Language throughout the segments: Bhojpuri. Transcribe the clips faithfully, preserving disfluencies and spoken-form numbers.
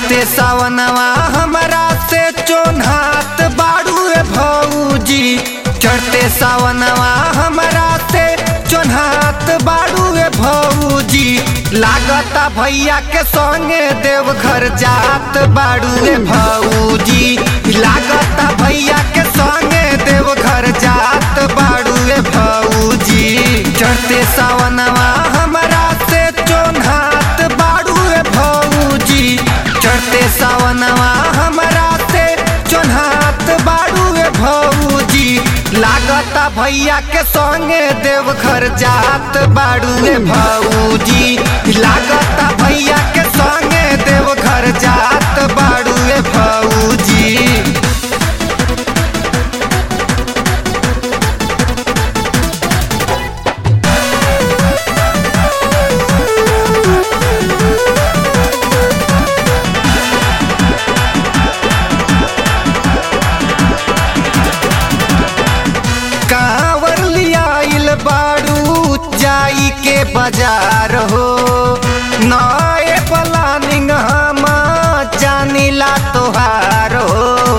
चढ़ते सावनवा हमरा से चोन्हात बाड़ू भौजी। चढ़ते सावनवा हमरा से चोन्हात बाड़ू भौजी। लागता भैया के संगे देवघर जात बाड़ू भौजी। लागता भैया के संगे देवघर जात बाड़ू भौजी। चढ़ते सावनवा हमरा से चोन्हात बाड़ू भौजी। चढ़ते सावनवा हमरा से चोन्हात बाड़ू भौजी। लागता भैया के संगे देवघर जात बाड़ू भौजी। लागता भैया के संगे देवघर जात बाड़ू भौजी। कांवर लियाइल बाड़ू जाई के बाजार हो। नए प्लानिंग हम जानिला तोहार हो।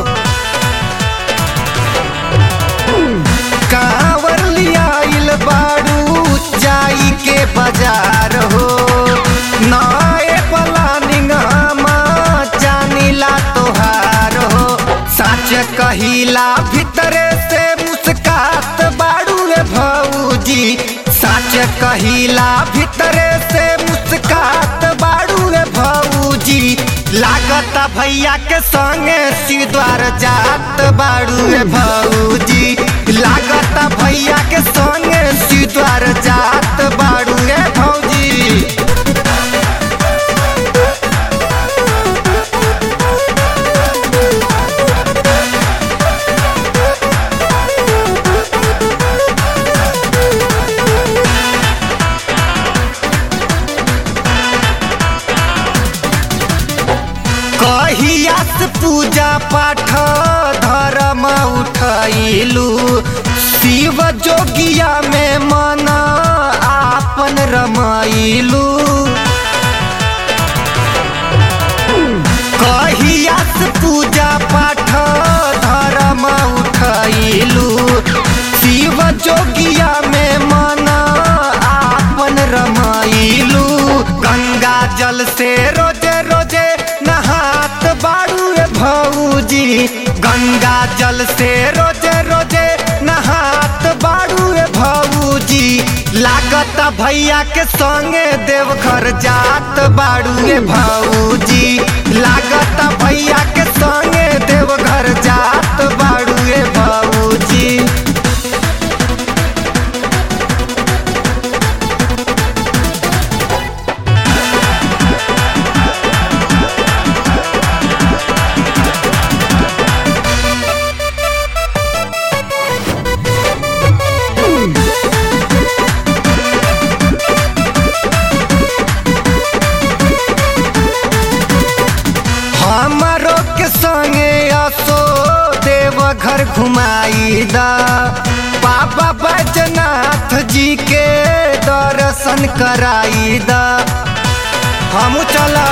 कांवर लियाइल बाड़ू जाई के बाजार हो। नए प्लानिंग हम जानिला तोहार हो। सच कहिला भीतरे से मुस्कात बाड़ू भौजी। सच कहिला भीतरे से मुस्कात बाड़ू भौजी। लागता भैया के संगे सिद्वार जात बाड़ू भौजी। लागता भैया के संगे सिद्वार जात बाड़ू भौजी। कहियास पूजा पाठ धर्म उठैलू। शिव जोगिया में मन आपन रमैलू। कहियास पूजा पाठ धर्म उठैलू। शिव जोगिया में मन आपन रमैलू। गंगा जल से रोजे रोजे नहात बाड़ू भौजी। गंगा जल से रोजे रोजे नहात बाड़ू भौजी। लागता भैया के संगे देवघर जात बाड़ू भौजी। लागता भैया के संगे देवघर जात बाड़ू भौजी। हमारो के संगे असो देवघर घुमाई दा। बाबा बैजनाथ जी के दर्शन कराई दा। हम चला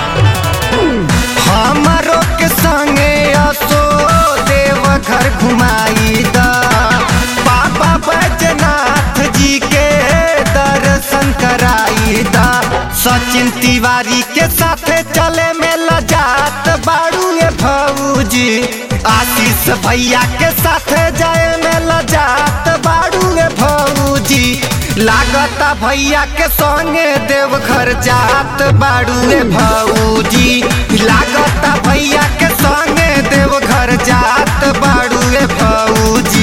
हमारो के संगे असो देवघर घुमाई दा। बाबा बैजनाथ जी के दर्शन कराई दा। सचिन तिवारी के साथे चले में लजात बाड़ू भौजी। आशीष भैया के साथे जाए में लजात बाड़ू भौजी। लागता भैया के संगे देवघर जात बाड़ू भौजी। लागता भैया के संगे देवघर जात बाड़ू भौजी।